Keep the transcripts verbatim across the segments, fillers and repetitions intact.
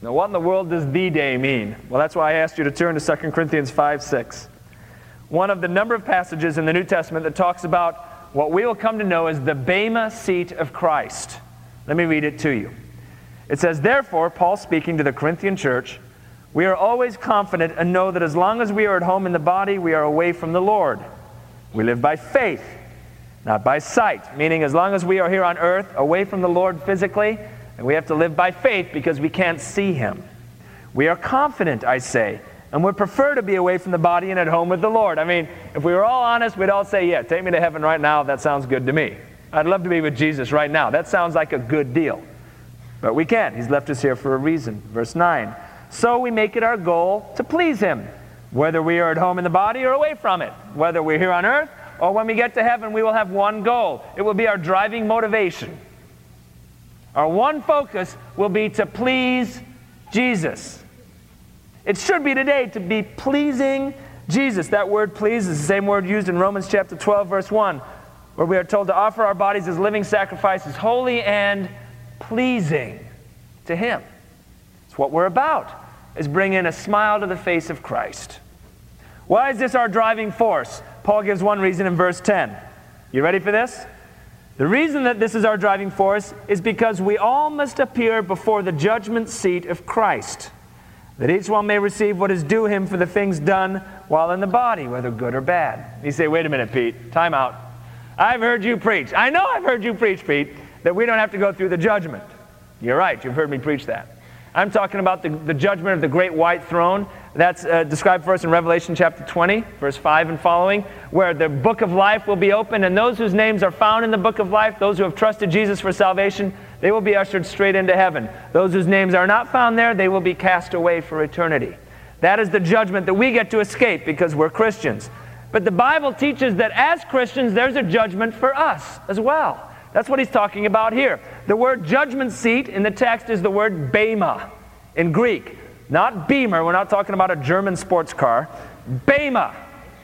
Now, what in the world does the day mean? Well, that's why I asked you to turn to Second Corinthians five six. One of the number of passages in the New Testament that talks about what we will come to know as the Bema seat of Christ. Let me read it to you. It says, "Therefore," Paul speaking to the Corinthian church, "we are always confident and know that as long as we are at home in the body, we are away from the Lord. We live by faith, not by sight," meaning as long as we are here on earth, away from the Lord physically, and we have to live by faith because we can't see Him. "We are confident, I say, and would prefer to be away from the body and at home with the Lord." I mean, if we were all honest, we'd all say, yeah, take me to heaven right now. That sounds good to me. I'd love to be with Jesus right now. That sounds like a good deal. But we can't. He's left us here for a reason. Verse nine, "So we make it our goal to please Him, whether we are at home in the body or away from it. Whether we're here on earth or when we get to heaven, we will have one goal. It will be our driving motivation. Our one focus will be to please Jesus." It should be today to be pleasing Jesus. That word please is the same word used in Romans chapter twelve, verse one, where we are told to offer our bodies as living sacrifices, holy and pleasing to Him. It's what we're about, is bringing a smile to the face of Christ. Why is this our driving force? Paul gives one reason in verse ten. You ready for this? The reason that this is our driving force is because we all must appear before the judgment seat of Christ, that each one may receive what is due him for the things done while in the body, whether good or bad. You say, wait a minute, Pete, time out. I've heard you preach. I know I've heard you preach, Pete, that we don't have to go through the judgment. You're right, you've heard me preach that. I'm talking about the, the judgment of the great white throne. That's uh, described for us in Revelation chapter twenty, verse five and following, where the book of life will be opened, and those whose names are found in the book of life, those who have trusted Jesus for salvation, they will be ushered straight into heaven. Those whose names are not found there, they will be cast away for eternity. That is the judgment that we get to escape because we're Christians. But the Bible teaches that as Christians, there's a judgment for us as well. That's what he's talking about here. The word judgment seat in the text is the word bema in Greek. Not beamer, we're not talking about a German sports car. Bema.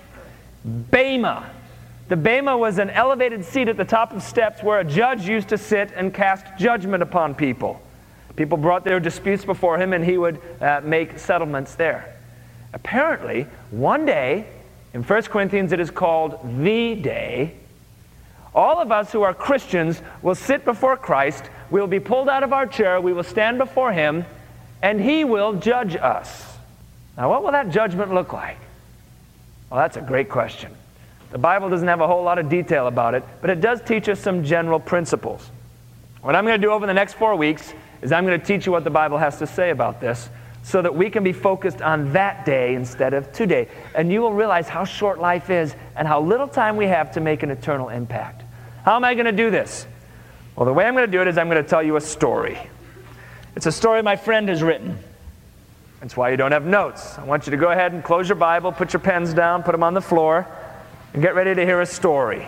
Bema. The bema was an elevated seat at the top of steps where a judge used to sit and cast judgment upon people. People brought their disputes before him and he would uh, make settlements there. Apparently, one day, in First Corinthians it is called the day, all of us who are Christians will sit before Christ, we will be pulled out of our chair, we will stand before Him, and He will judge us. Now, what will that judgment look like? Well, that's a great question. The Bible doesn't have a whole lot of detail about it, but it does teach us some general principles. What I'm going to do over the next four weeks is I'm going to teach you what the Bible has to say about this so that we can be focused on that day instead of today. And you will realize how short life is and how little time we have to make an eternal impact. How am I going to do this? Well, the way I'm going to do it is I'm going to tell you a story. It's a story my friend has written. That's why you don't have notes. I want you to go ahead and close your Bible, put your pens down, put them on the floor, and get ready to hear a story.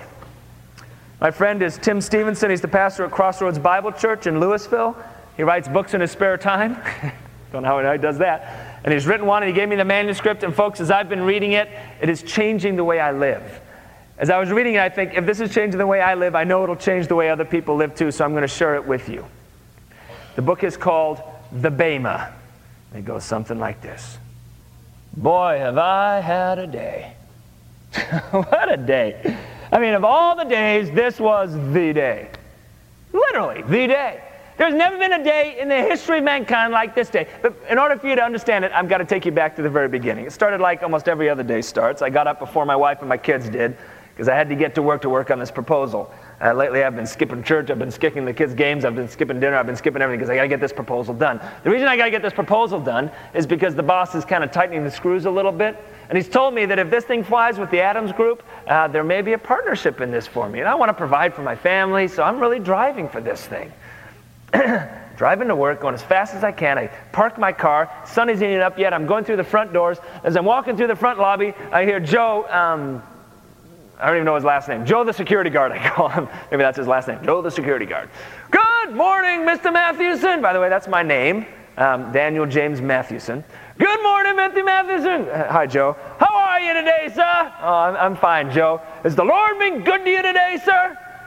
My friend is Tim Stevenson. He's the pastor at Crossroads Bible Church in Louisville. He writes books in his spare time. Don't know how he does that. And he's written one, and he gave me the manuscript. And folks, as I've been reading it, it is changing the way I live. As I was reading it, I think, if this is changing the way I live, I know it'll change the way other people live too, so I'm going to share it with you. The book is called The Bema. It goes something like this. Boy, have I had a day. What a day. I mean, of all the days, this was the day. Literally, the day. There's never been a day in the history of mankind like this day. But in order for you to understand it, I've got to take you back to the very beginning. It started like almost every other day starts. I got up before my wife and my kids did because I had to get to work to work on this proposal. Uh, lately, I've been skipping church, I've been skipping the kids' games, I've been skipping dinner, I've been skipping everything because I got to get this proposal done. The reason I got to get this proposal done is because the boss is kind of tightening the screws a little bit. And he's told me that if this thing flies with the Adams Group, uh, there may be a partnership in this for me. And I want to provide for my family, so I'm really driving for this thing. Driving to work, going as fast as I can. I park my car. Sun isn't even up yet. I'm going through the front doors. As I'm walking through the front lobby, I hear Joe, um, I don't even know his last name. Joe the security guard, I call him. Maybe that's his last name. Joe the security guard. Good morning, Mister Mathewson. By the way, that's my name. Um, Daniel James Mathewson. Good morning, Mister Mathewson. Uh, hi, Joe. How are you today, sir? Oh, I'm, I'm fine, Joe. Has the Lord been good to you today, sir?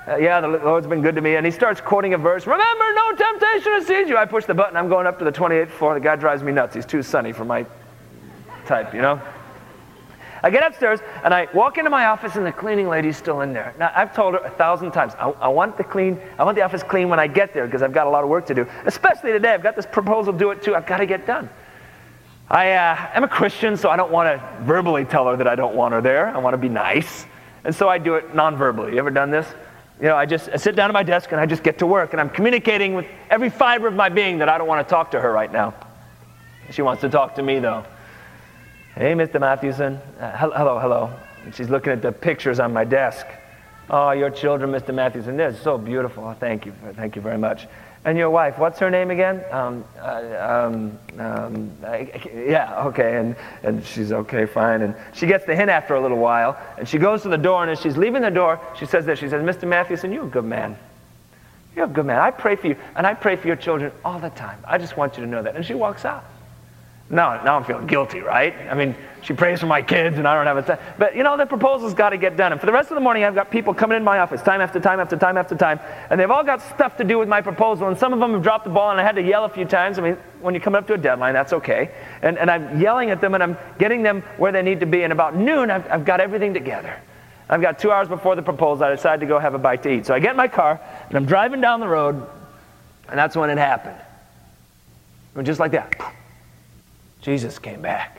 Uh, yeah, the Lord's been good to me. And he starts quoting a verse. Remember, no temptation has seized you. I push the button. I'm going up to the twenty-eighth floor. The guy drives me nuts. He's too sunny for my type, you know. I get upstairs, and I walk into my office, and the cleaning lady's still in there. Now, I've told her a thousand times, I, I want the clean, I want the office clean when I get there, because I've got a lot of work to do. Especially today, I've got this proposal due at two. I've got to get done. I uh, am a Christian, so I don't want to verbally tell her that I don't want her there. I want to be nice. And so I do it non-verbally. You ever done this? You know, I just I sit down at my desk, and I just get to work, and I'm communicating with every fiber of my being that I don't want to talk to her right now. She wants to talk to me, though. Hey, Mister Mathewson. Uh, hello, hello. And she's looking at the pictures on my desk. Oh, your children, Mister Mathewson, they're so beautiful. Oh, thank you. Thank you very much. And your wife, what's her name again? Um, uh, um, um, I, yeah, okay. And, and she's okay, fine. And she gets the hint after a little while. And she goes to the door, and as she's leaving the door, she says this. She says, Mister Mathewson, you're a good man. You're a good man. I pray for you, and I pray for your children all the time. I just want you to know that. And she walks out. Now, now I'm feeling guilty, right? I mean, she prays for my kids, and I don't have a time. But, you know, the proposal's got to get done. And for the rest of the morning, I've got people coming in my office time after time after time after time, and they've all got stuff to do with my proposal, and some of them have dropped the ball, and I had to yell a few times. I mean, when you come up to a deadline, that's okay. And, and I'm yelling at them, and I'm getting them where they need to be. And about noon, I've, I've got everything together. I've got two hours before the proposal. I decided to go have a bite to eat. So I get in my car, and I'm driving down the road, and that's when it happened. And just like that. Jesus came back.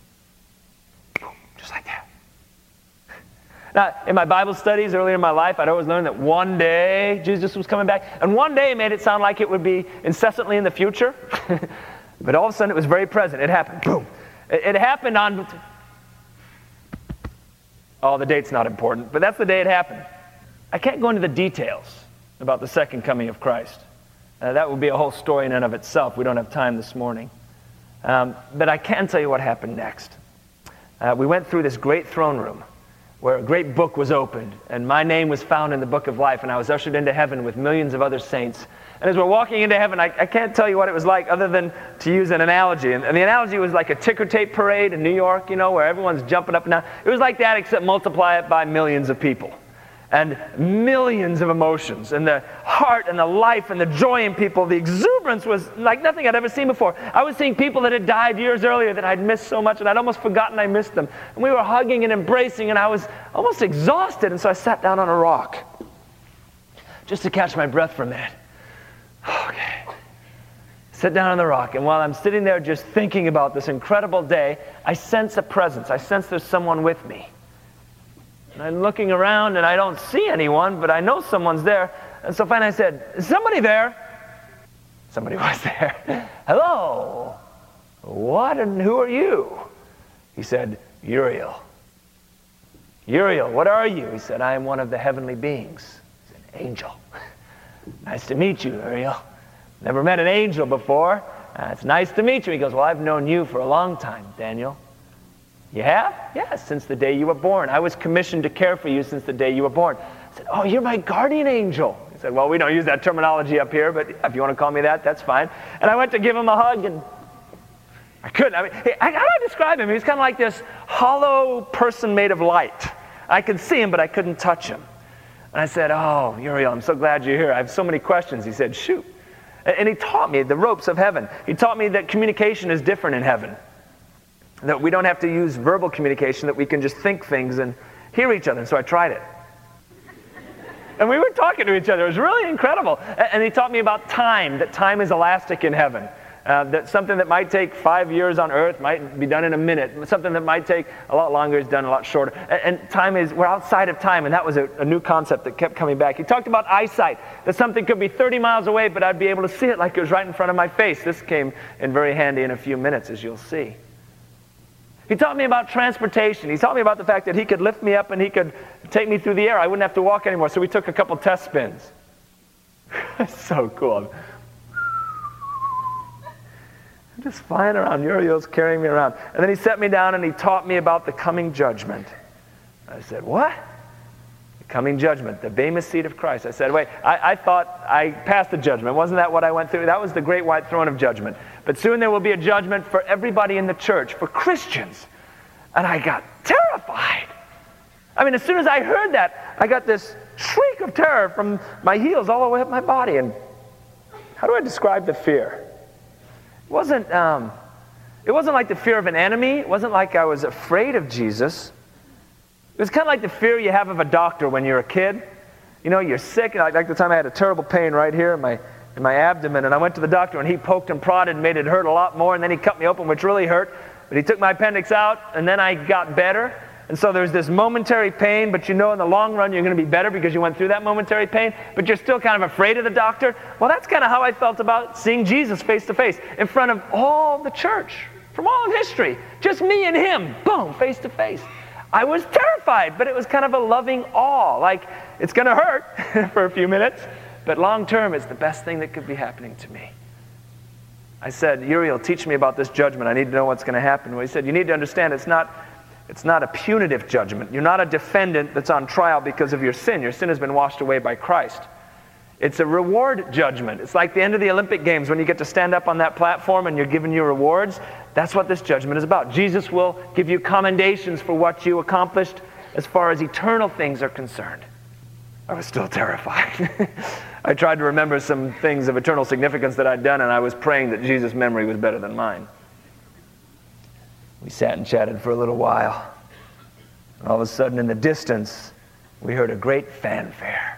Just like that. Now, in my Bible studies earlier in my life, I'd always learned that one day Jesus was coming back. And one day made it sound like it would be incessantly in the future. But all of a sudden it was very present. It happened. Boom. It, it happened on... Oh, the date's not important. But that's the day it happened. I can't go into the details about the second coming of Christ. Uh, that would be a whole story in and of itself. We don't have time this morning. Um, but I can tell you what happened next. Uh, we went through this great throne room where a great book was opened, and my name was found in the book of life, and I was ushered into heaven with millions of other saints. And as we're walking into heaven, I, I can't tell you what it was like other than to use an analogy. And, and the analogy was like a ticker tape parade in New York, you know, where everyone's jumping up and down. It was like that, except multiply it by millions of people. And millions of emotions, and the heart and the life and the joy in people. The exuberance was like nothing I'd ever seen before. I was seeing people that had died years earlier that I'd missed so much, and I'd almost forgotten I missed them. And we were hugging and embracing, and I was almost exhausted, and so I sat down on a rock just to catch my breath for a minute. Okay. Sit down on the rock, and while I'm sitting there just thinking about this incredible day, I sense a presence. I sense there's someone with me. And I'm looking around, and I don't see anyone, but I know someone's there. And so finally I said, is somebody there? Somebody was there. Hello. What and who are you? He said, Uriel. Uriel, what are you? He said, I am one of the heavenly beings. He's an angel. Nice to meet you, Uriel. Never met an angel before. Uh, it's nice to meet you. He goes, well, I've known you for a long time, Daniel. You have? Yes, since the day you were born. I was commissioned to care for you since the day you were born. I said, oh, you're my guardian angel. He said, well, we don't use that terminology up here, but if you want to call me that, that's fine. And I went to give him a hug, and I couldn't. I mean, how do I describe him? He was kind of like this hollow person made of light. I could see him, but I couldn't touch him. And I said, oh, Uriel, I'm so glad you're here. I have so many questions. He said, shoot. And he taught me the ropes of heaven. He taught me that communication is different in heaven. That we don't have to use verbal communication, that we can just think things and hear each other. And so I tried it. And we were talking to each other. It was really incredible. And he taught me about time, that time is elastic in heaven. Uh, that something that might take five years on earth might be done in a minute. Something that might take a lot longer is done a lot shorter. And, and time is, we're outside of time, and that was a, a new concept that kept coming back. He talked about eyesight, that something could be thirty miles away, but I'd be able to see it like it was right in front of my face. This came in very handy in a few minutes, as you'll see. He taught me about transportation. He taught me about the fact that he could lift me up and he could take me through the air. I wouldn't have to walk anymore. So we took a couple test spins. So cool. I'm just flying around. Uriel's carrying me around. And then he set me down and he taught me about the coming judgment. I said, what? The coming judgment, the Bema seat of Christ. I said, wait, I, I thought I passed the judgment. Wasn't that what I went through? That was the great white throne of judgment. But soon there will be a judgment for everybody in the church, for Christians. And I got terrified. I mean, as soon as I heard that, I got this shriek of terror from my heels all the way up my body. And how do I describe the fear? It wasn't, um, it wasn't like the fear of an enemy. It wasn't like I was afraid of Jesus. It was kind of like the fear you have of a doctor when you're a kid. You know, you're sick. Like, like the time I had a terrible pain right here in my, in my abdomen, and I went to the doctor, and he poked and prodded and made it hurt a lot more, and then he cut me open, which really hurt. But he took my appendix out, and then I got better. And so there's this momentary pain, but you know in the long run you're going to be better because you went through that momentary pain, but you're still kind of afraid of the doctor. Well, that's kind of how I felt about seeing Jesus face to face in front of all the church from all of history. Just me and him, boom, face to face. I was terrified, but it was kind of a loving awe. Like, it's going to hurt for a few minutes, but long term it's the best thing that could be happening to me. I said, Uriel, teach me about this judgment. I need to know what's going to happen. Well, he said, you need to understand it's not It's not a punitive judgment. You're not a defendant that's on trial because of your sin. Your sin has been washed away by Christ. It's a reward judgment. It's like the end of the Olympic Games when you get to stand up on that platform and you're given your rewards. That's what this judgment is about. Jesus will give you commendations for what you accomplished as far as eternal things are concerned. I was still terrified. I tried to remember some things of eternal significance that I'd done, and I was praying that Jesus' memory was better than mine. We sat and chatted for a little while. All of a sudden, in the distance, we heard a great fanfare.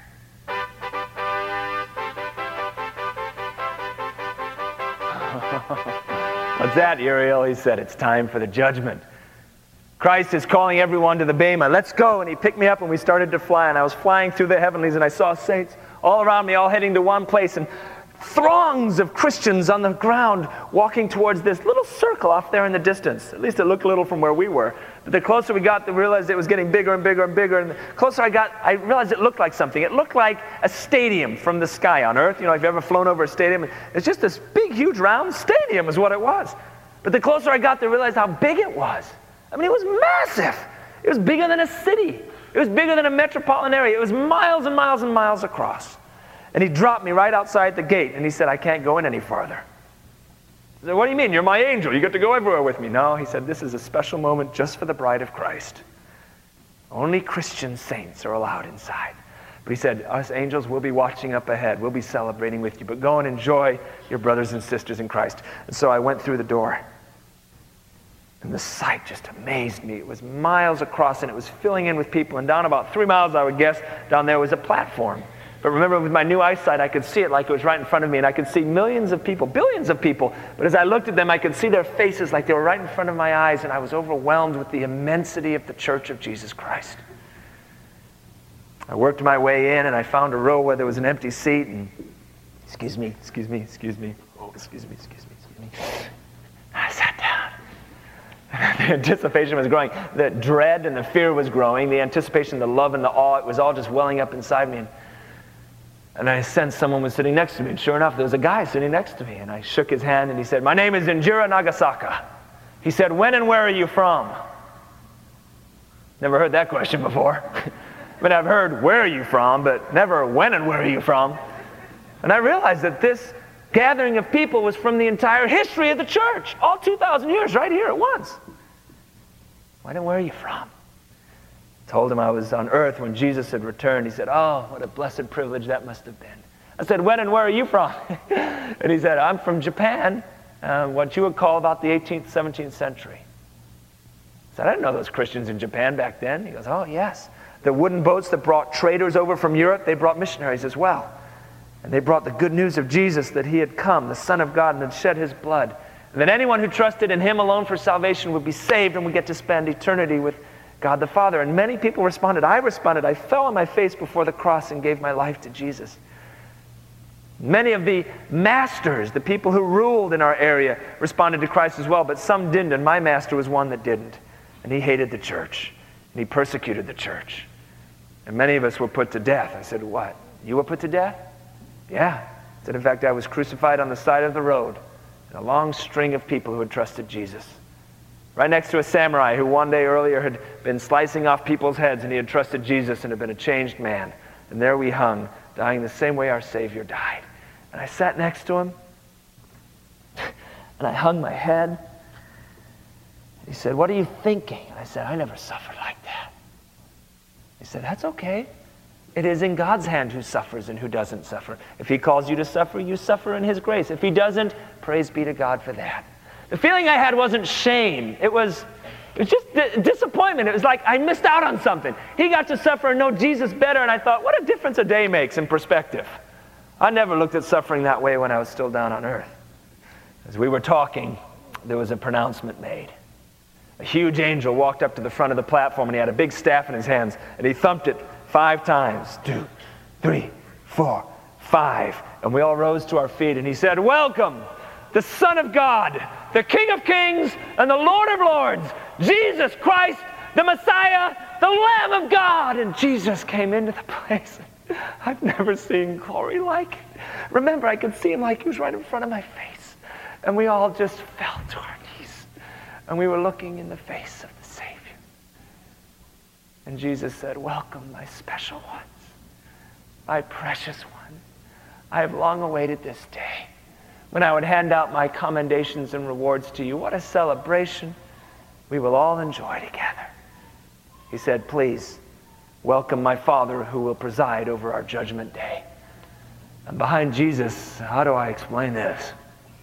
What's that, Uriel? He said, it's time for the judgment. Christ is calling everyone to the Bema. Let's go. And he picked me up and we started to fly. And I was flying through the heavenlies and I saw saints all around me, all heading to one place. And throngs of Christians on the ground walking towards this little circle off there in the distance. At least it looked little from where we were. But the closer we got, we realized it was getting bigger and bigger and bigger. And the closer I got, I realized it looked like something. It looked like a stadium from the sky on Earth. You know, if you've ever flown over a stadium, it's just this big, huge, round stadium is what it was. But the closer I got, I realized how big it was. I mean, it was massive. It was bigger than a city. It was bigger than a metropolitan area. It was miles and miles and miles across. And he dropped me right outside the gate, and he said, I can't go in any farther. I said, what do you mean? You're my angel. You get to go everywhere with me. No, he said, this is a special moment just for the bride of Christ. Only Christian saints are allowed inside. But he said, us angels will be watching up ahead. We'll be celebrating with you. But go and enjoy your brothers and sisters in Christ. And so I went through the door. And the sight just amazed me. It was miles across, and it was filling in with people. And down about three miles, I would guess, down there was a platform. But remember, with my new eyesight, I could see it like it was right in front of me, and I could see millions of people, billions of people. But as I looked at them, I could see their faces like they were right in front of my eyes, and I was overwhelmed with the immensity of the Church of Jesus Christ. I worked my way in, and I found a row where there was an empty seat, and excuse me, excuse me, excuse me, oh, excuse me, excuse me, excuse me. I sat down. The anticipation was growing. The dread and the fear was growing. The anticipation, the love and the awe, it was all just welling up inside me. And, and I sensed someone was sitting next to me. And sure enough, there was a guy sitting next to me. And I shook his hand and he said, my name is Injira Nagasaka. He said, when and where are you from? Never heard that question before. I mean, I've heard where are you from, but never when and where are you from. And I realized that this gathering of people was from the entire history of the church. All two thousand years right here at once. When and where are you from? I told him I was on earth when Jesus had returned. He said, oh, what a blessed privilege that must have been. I said, when and where are you from? And he said, I'm from Japan, uh, what you would call about the eighteenth, seventeenth century. I said, I didn't know those Christians in Japan back then. He goes, oh, yes. The wooden boats that brought traders over from Europe, they brought missionaries as well. And they brought the good news of Jesus, that he had come, the Son of God, and had shed his blood. And that anyone who trusted in him alone for salvation would be saved and would get to spend eternity with God the Father. And many people responded. I responded. I fell on my face before the cross and gave my life to Jesus. Many of the masters, the people who ruled in our area, responded to Christ as well, but some didn't, and my master was one that didn't. And he hated the church, and he persecuted the church. And many of us were put to death. I said, what? You were put to death? Yeah. I said, in fact, I was crucified on the side of the road, and a long string of people who had trusted Jesus. Right next to a samurai who one day earlier had been slicing off people's heads, and he had trusted Jesus and had been a changed man. And there we hung, dying the same way our Savior died. And I sat next to him, and I hung my head. He said, what are you thinking? And I said, I never suffered like that. He said, that's okay. It is in God's hand who suffers and who doesn't suffer. If he calls you to suffer, you suffer in his grace. If he doesn't, praise be to God for that. The feeling I had wasn't shame. It was, it was just d- disappointment. It was like I missed out on something. He got to suffer and know Jesus better, and I thought, what a difference a day makes in perspective. I never looked at suffering that way when I was still down on earth. As we were talking, there was a pronouncement made. A huge angel walked up to the front of the platform, and he had a big staff in his hands, and he thumped it five times. Two, three, four, five. And we all rose to our feet, and he said, welcome, the Son of God, the King of Kings, and the Lord of Lords, Jesus Christ, the Messiah, the Lamb of God. And Jesus came into the place. I've never seen glory like it. Remember, I could see him like he was right in front of my face. And we all just fell to our knees. And we were looking in the face of the Savior. And Jesus said, welcome, my special ones, my precious one. I have long awaited this day when I would hand out my commendations and rewards to you. What a celebration we will all enjoy together. He said, please welcome my Father who will preside over our judgment day. And behind Jesus, how do I explain this?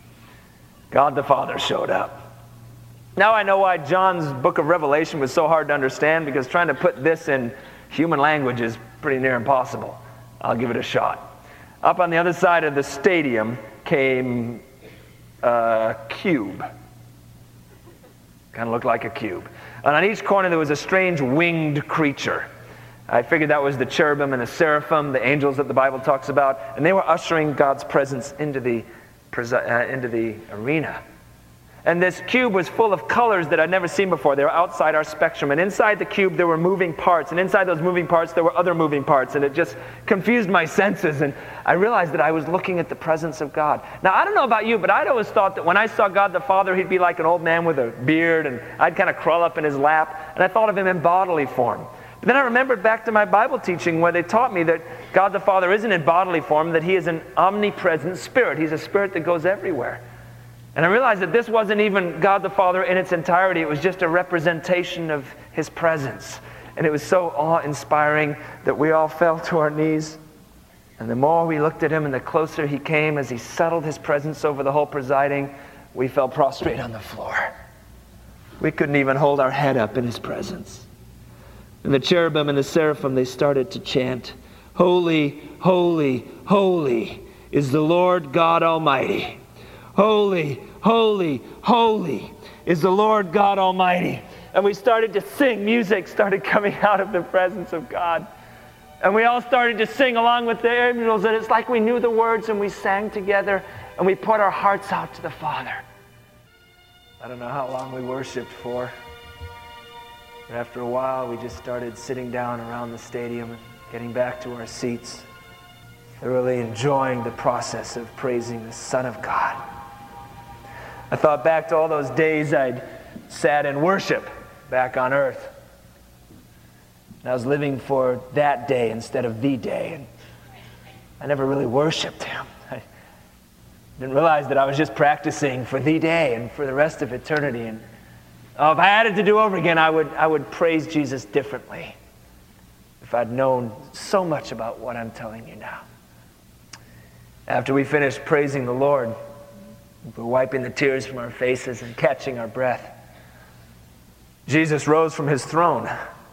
God the Father showed up. Now I know why John's book of Revelation was so hard to understand, because trying to put this in human language is pretty near impossible. I'll give it a shot. Up on the other side of the stadium came a cube. Kind of looked like a cube. And on each corner there was a strange winged creature. I figured that was the cherubim and the seraphim, the angels that the Bible talks about, and they were ushering God's presence into the, uh, into the arena. And this cube was full of colors that I'd never seen before. They were outside our spectrum. And inside the cube, there were moving parts. And inside those moving parts, there were other moving parts. And it just confused my senses. And I realized that I was looking at the presence of God. Now, I don't know about you, but I'd always thought that when I saw God the Father, he'd be like an old man with a beard. And I'd kind of crawl up in his lap. And I thought of him in bodily form. But then I remembered back to my Bible teaching where they taught me that God the Father isn't in bodily form, that he is an omnipresent spirit. He's a spirit that goes everywhere. And I realized that this wasn't even God the Father in its entirety. It was just a representation of his presence. And it was so awe-inspiring that we all fell to our knees. And the more we looked at him and the closer he came as he settled his presence over the whole presiding, we fell prostrate on the floor. We couldn't even hold our head up in his presence. And the cherubim and the seraphim, they started to chant, "Holy, holy, holy is the Lord God Almighty. Holy, holy, holy is the Lord God Almighty." And we started to sing. Music started coming out of the presence of God. And we all started to sing along with the angels. And it's like we knew the words and we sang together. And we poured our hearts out to the Father. I don't know how long we worshiped for. But after a while, we just started sitting down around the stadium and getting back to our seats, thoroughly enjoying the process of praising the Son of God. I thought back to all those days I'd sat in worship back on earth. And I was living for that day instead of the day. And I never really worshiped him. I didn't realize that I was just practicing for the day and for the rest of eternity. And oh, if I had it to do over again, I would, I would praise Jesus differently if I'd known so much about what I'm telling you now. After we finished praising the Lord, we're wiping the tears from our faces and catching our breath. Jesus rose from his throne.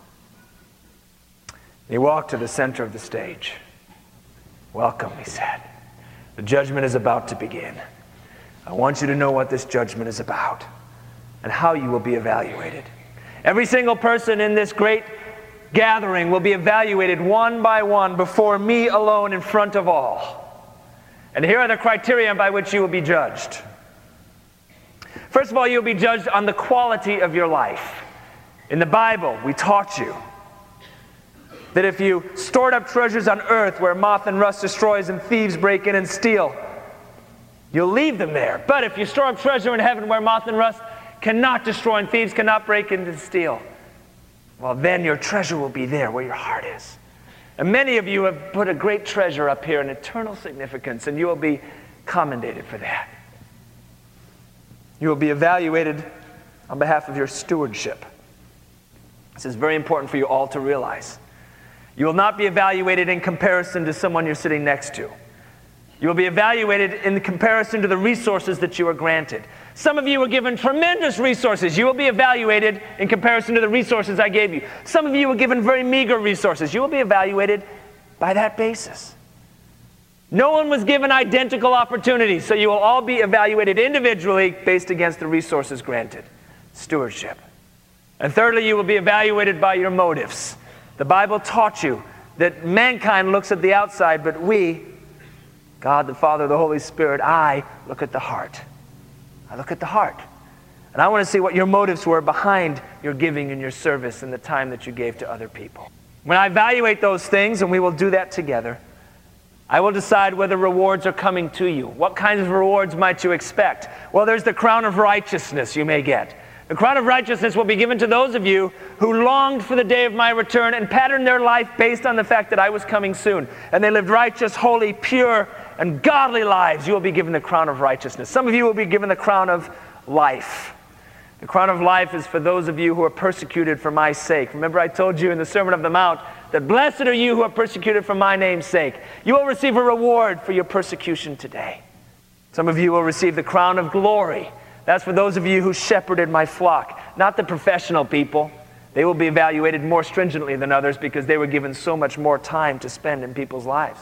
He walked to the center of the stage. "Welcome," he said. "The judgment is about to begin. I want you to know what this judgment is about and how you will be evaluated. Every single person in this great gathering will be evaluated one by one before me alone in front of all. And here are the criteria by which you will be judged. First of all, you'll be judged on the quality of your life. In the Bible, we taught you that if you stored up treasures on earth where moth and rust destroys and thieves break in and steal, you'll leave them there. But if you store up treasure in heaven where moth and rust cannot destroy and thieves cannot break in and steal, well, then your treasure will be there where your heart is. And many of you have put a great treasure up here in eternal significance, and you will be commended for that. You will be evaluated on behalf of your stewardship. This is very important for you all to realize. You will not be evaluated in comparison to someone you're sitting next to. You will be evaluated in comparison to the resources that you are granted. Some of you were given tremendous resources. You will be evaluated in comparison to the resources I gave you. Some of you were given very meager resources. You will be evaluated by that basis. No one was given identical opportunities, so you will all be evaluated individually based against the resources granted. Stewardship. And thirdly, you will be evaluated by your motives. The Bible taught you that mankind looks at the outside, but we, God the Father, the Holy Spirit, I look at the heart. I look at the heart. And I want to see what your motives were behind your giving and your service and the time that you gave to other people. When I evaluate those things, and we will do that together, I will decide whether rewards are coming to you. What kinds of rewards might you expect? Well, there's the crown of righteousness you may get. The crown of righteousness will be given to those of you who longed for the day of my return and patterned their life based on the fact that I was coming soon. And they lived righteous, holy, pure, and godly lives. You will be given the crown of righteousness. Some of you will be given the crown of life. The crown of life is for those of you who are persecuted for my sake. Remember, I told you in the Sermon on the Mount that blessed are you who are persecuted for my name's sake. You will receive a reward for your persecution today. Some of you will receive the crown of glory. That's for those of you who shepherded my flock, not the professional people. They will be evaluated more stringently than others because they were given so much more time to spend in people's lives.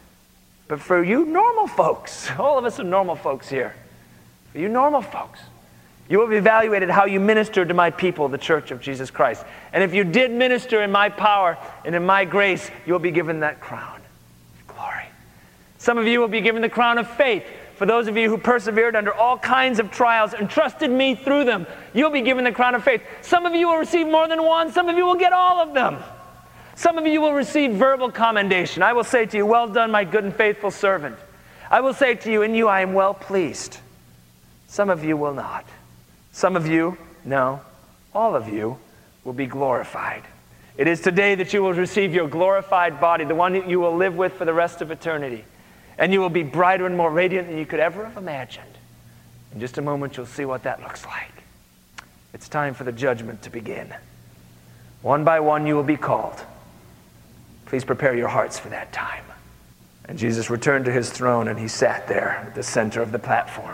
But for you normal folks, all of us are normal folks here. For you normal folks, you will be evaluated how you ministered to my people, the Church of Jesus Christ. And if you did minister in my power and in my grace, you will be given that crown of glory. Some of you will be given the crown of faith. For those of you who persevered under all kinds of trials and trusted me through them, you'll be given the crown of faith. Some of you will receive more than one. Some of you will get all of them. Some of you will receive verbal commendation. I will say to you, well done, my good and faithful servant. I will say to you, in you I am well pleased. Some of you will not. Some of you, no, all of you will be glorified. It is today that you will receive your glorified body, the one that you will live with for the rest of eternity. And you will be brighter and more radiant than you could ever have imagined. In just a moment, you'll see what that looks like. It's time for the judgment to begin. One by one, you will be called. Please prepare your hearts for that time. And Jesus returned to his throne, and he sat there at the center of the platform.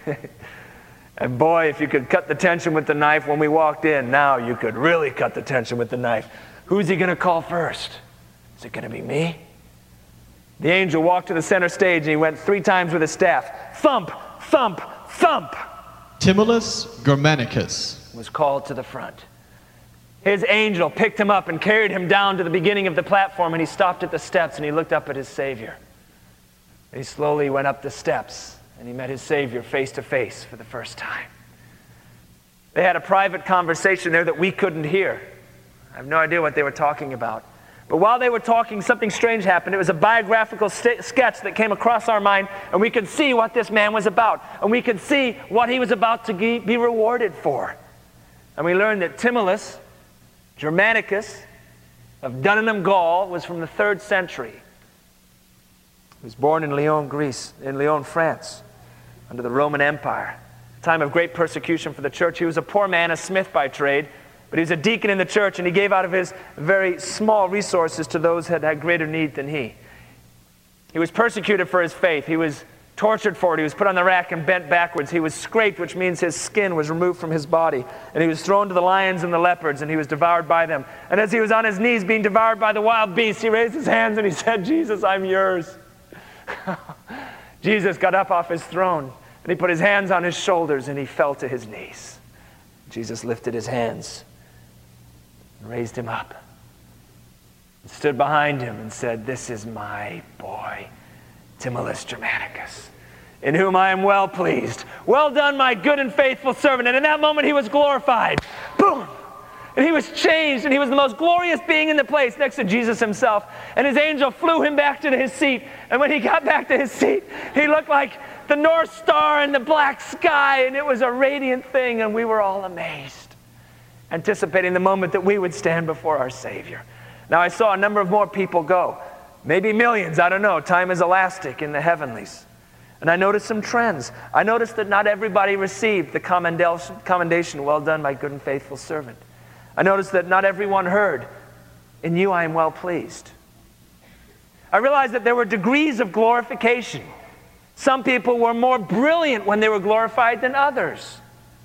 And boy, if you could cut the tension with the knife when we walked in, now you could really cut the tension with the knife. Who's he going to call first? Is it going to be me? The angel walked to the center stage, and he went three times with his staff. Thump, thump, thump. Timolus Germanicus was called to the front. His angel picked him up and carried him down to the beginning of the platform, and he stopped at the steps, and he looked up at his Savior. And he slowly went up the steps, and he met his Savior face to face for the first time. They had a private conversation there that we couldn't hear. I have no idea what they were talking about. But while they were talking, something strange happened. It was a biographical st- sketch that came across our mind, and we could see what this man was about, and we could see what he was about to be, be rewarded for. And we learned that Timolus Germanicus of Dunedin, Gaul, was from the third century. He was born in Lyon, Greece, in Lyon, France, under the Roman Empire, a time of great persecution for the church. He was a poor man, a smith by trade, but he was a deacon in the church, and he gave out of his very small resources to those that had greater need than he. He was persecuted for his faith. He was tortured for it. He was put on the rack and bent backwards. He was scraped, which means his skin was removed from his body. And he was thrown to the lions and the leopards, and he was devoured by them. And as he was on his knees being devoured by the wild beasts, he raised his hands and he said, "Jesus, I'm yours." Jesus got up off his throne, and he put his hands on his shoulders, and he fell to his knees. Jesus lifted his hands and raised him up and stood behind him and said, "This is my boy, Timolus Germanicus, in whom I am well pleased. Well done, my good and faithful servant." And in that moment he was glorified. Boom! And he was changed, and he was the most glorious being in the place next to Jesus himself. And his angel flew him back to his seat. And when he got back to his seat, he looked like the North Star in the black sky, and it was a radiant thing, and we were all amazed, anticipating the moment that we would stand before our Savior. Now I saw a number of more people go. Maybe millions, I don't know. Time is elastic in the heavenlies. And I noticed some trends. I noticed that not everybody received the commendation, commendation, "Well done, my good and faithful servant." I noticed that not everyone heard In you I am well pleased. I realized that there were degrees of glorification. Some people were more brilliant when they were glorified than others.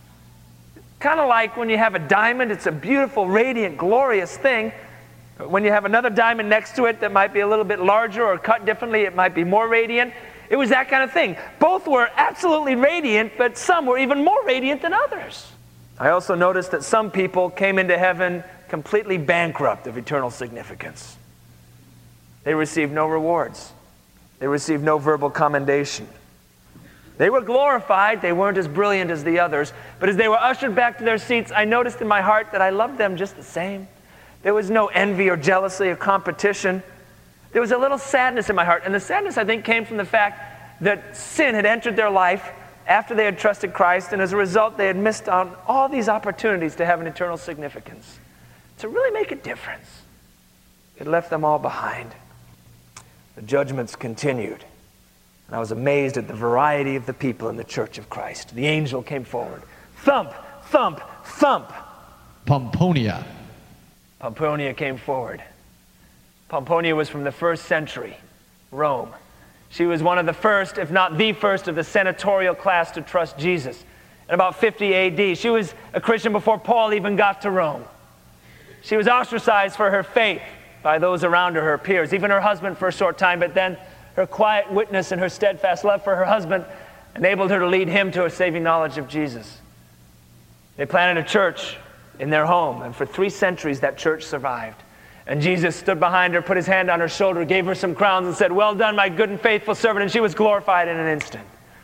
Kind of like when you have a diamond, it's a beautiful, radiant, glorious thing. But when you have another diamond next to it that might be a little bit larger or cut differently, it might be more radiant. It was that kind of thing. Both were absolutely radiant, but some were even more radiant than others. I also noticed that some people came into heaven completely bankrupt of eternal significance. They received no rewards. They received no verbal commendation. They were glorified. They weren't as brilliant as the others. But as they were ushered back to their seats, I noticed in my heart that I loved them just the same. There was no envy or jealousy or competition. There was a little sadness in my heart. And the sadness, I think, came from the fact that sin had entered their life after they had trusted Christ. And as a result, they had missed on all these opportunities to have an eternal significance, to really make a difference. It left them all behind. The judgments continued. And I was amazed at the variety of the people in the Church of Christ. The angel came forward. Thump, thump, thump. Pomponia. Pomponia came forward. Pomponia was from the first century, Rome. She was one of the first, if not the first, of the senatorial class to trust Jesus. In about fifty A D, she was a Christian before Paul even got to Rome. She was ostracized for her faith by those around her, her peers, even her husband for a short time, but then her quiet witness and her steadfast love for her husband enabled her to lead him to a saving knowledge of Jesus. They planted a church in their home, and for three centuries that church survived. And Jesus stood behind her, put his hand on her shoulder, gave her some crowns, and said, "Well done, my good and faithful servant," and she was glorified in an instant.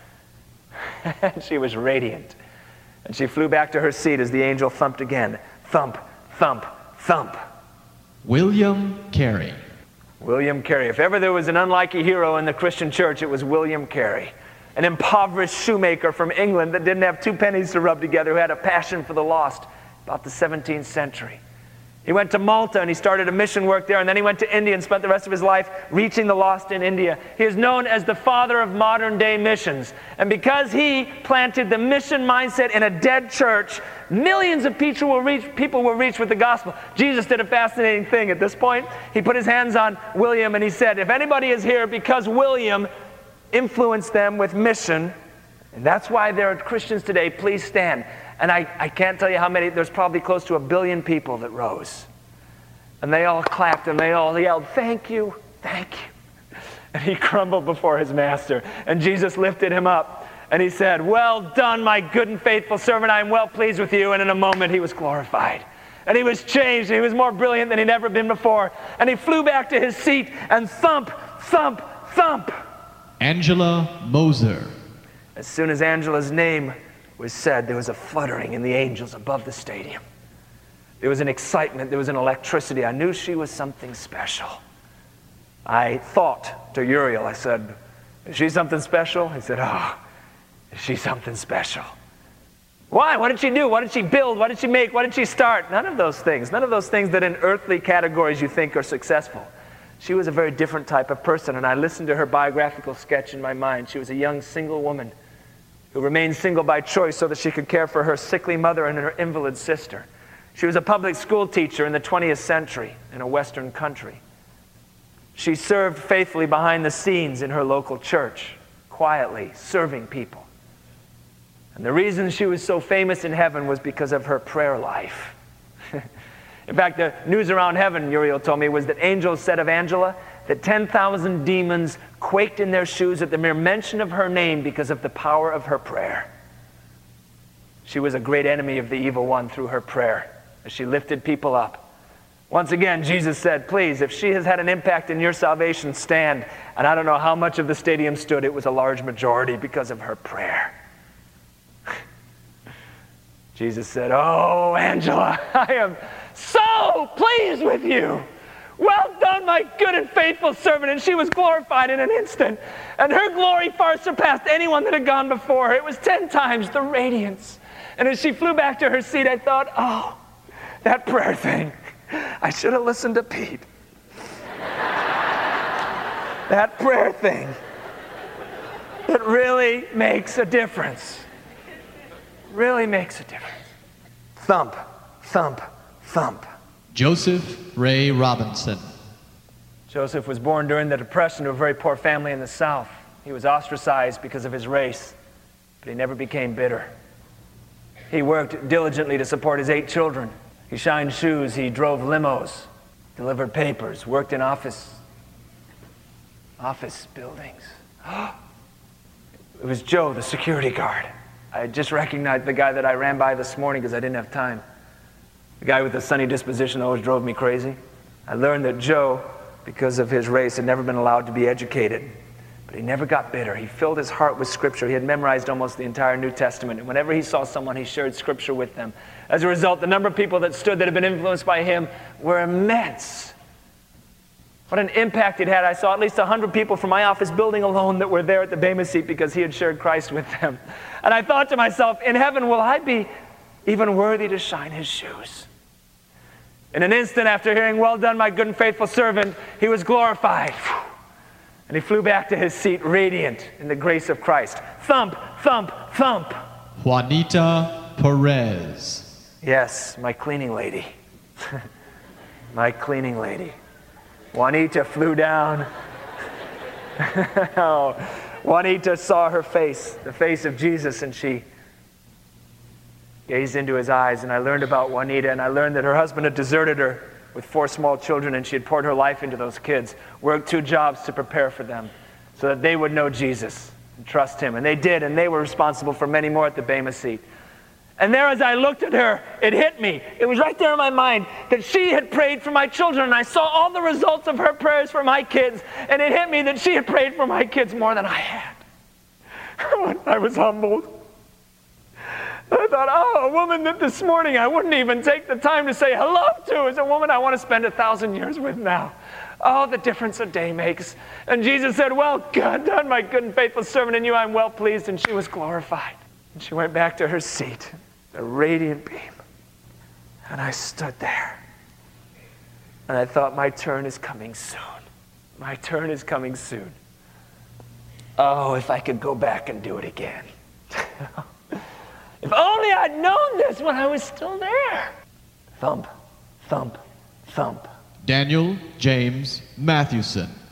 And she was radiant. And she flew back to her seat as the angel thumped again. Thump, thump, thump. William Carey. William Carey. If ever there was an unlikely hero in the Christian church, it was William Carey. An impoverished shoemaker from England that didn't have two pennies to rub together, who had a passion for the lost, about the seventeenth century. He went to Malta and he started a mission work there, and then he went to India and spent the rest of his life reaching the lost in India. He is known as the father of modern day missions. And because he planted the mission mindset in a dead church, millions of people were reached, people were reached with the gospel. Jesus did a fascinating thing at this point. He put his hands on William and he said, if anybody is here because William influenced them with mission, and that's why there are Christians today, please stand. And I, I can't tell you how many, there's probably close to a billion people that rose. And they all clapped and they all yelled, "Thank you, thank you." And he crumbled before his master. And Jesus lifted him up and he said, "Well done, my good and faithful servant. I am well pleased with you." And in a moment he was glorified. And he was changed. And he was more brilliant than he'd ever been before. And he flew back to his seat and thump, thump, thump. Angela Moser. As soon as Angela's name was said, there was a fluttering in the angels above the stadium. There was an excitement, there was an electricity. I knew she was something special. I thought to Uriel, I said, "Is she something special?" He said, "Oh, is she something special?" Why? What did she do? What did she build? What did she make? What did she start? None of those things. None of those things that in earthly categories you think are successful. She was a very different type of person, and I listened to her biographical sketch in my mind. She was a young single woman who remained single by choice so that she could care for her sickly mother and her invalid sister. She was a public school teacher in the twentieth century in a Western country. She served faithfully behind the scenes in her local church, quietly serving people. And the reason she was so famous in heaven was because of her prayer life. In fact, the news around heaven, Uriel told me, was that angels said of Angela that ten thousand demons quaked in their shoes at the mere mention of her name because of the power of her prayer. She was a great enemy of the evil one through her prayer as she lifted people up. Once again, Jesus said, "Please, if she has had an impact in your salvation, stand." And I don't know how much of the stadium stood. It was a large majority because of her prayer. Jesus said, "Oh, Angela, I am so pleased with you. Well done, my good and faithful servant." And she was glorified in an instant. And her glory far surpassed anyone that had gone before her. It was ten times the radiance. And as she flew back to her seat, I thought, oh, that prayer thing. I should have listened to Pete. That prayer thing. It really makes a difference. Really makes a difference. Thump, thump, thump. Joseph Ray Robinson. Joseph was born during the Depression to a very poor family in the South. He was ostracized because of his race, but he never became bitter. He worked diligently to support his eight children. He shined shoes, he drove limos, delivered papers, worked in office, office buildings. It was Joe, the security guard. I had just recognized the guy that I ran by this morning because I didn't have time. The guy with the sunny disposition always drove me crazy. I learned that Joe, because of his race, had never been allowed to be educated. But he never got bitter. He filled his heart with Scripture. He had memorized almost the entire New Testament. And whenever he saw someone, he shared Scripture with them. As a result, the number of people that stood that had been influenced by him were immense. What an impact it had. I saw at least one hundred people from my office building alone that were there at the Bema seat because he had shared Christ with them. And I thought to myself, in heaven, will I be even worthy to shine his shoes? In an instant after hearing, "Well done, my good and faithful servant," he was glorified. And he flew back to his seat radiant in the grace of Christ. Thump, thump, thump. Juanita Perez. Yes, my cleaning lady. My cleaning lady. Juanita flew down. Oh, Juanita saw her face, the face of Jesus, and she gazed into his eyes. And I learned about Juanita, and I learned that her husband had deserted her with four small children, and she had poured her life into those kids, worked two jobs to prepare for them so that they would know Jesus and trust him. And they did, and they were responsible for many more at the Bema seat. And there, as I looked at her, it hit me. It was right there in my mind that she had prayed for my children, and I saw all the results of her prayers for my kids, and it hit me that she had prayed for my kids more than I had. I was humbled. I thought, oh, a woman that this morning I wouldn't even take the time to say hello to is a woman I want to spend a thousand years with now. Oh, the difference a day makes. And Jesus said, "Well, God done, my good and faithful servant, in you I'm well pleased," and she was glorified. And she went back to her seat, a radiant beam. And I stood there. And I thought, my turn is coming soon. My turn is coming soon. Oh, if I could go back and do it again. If only I'd known this when I was still there. Thump, thump, thump. Daniel James Mathewson.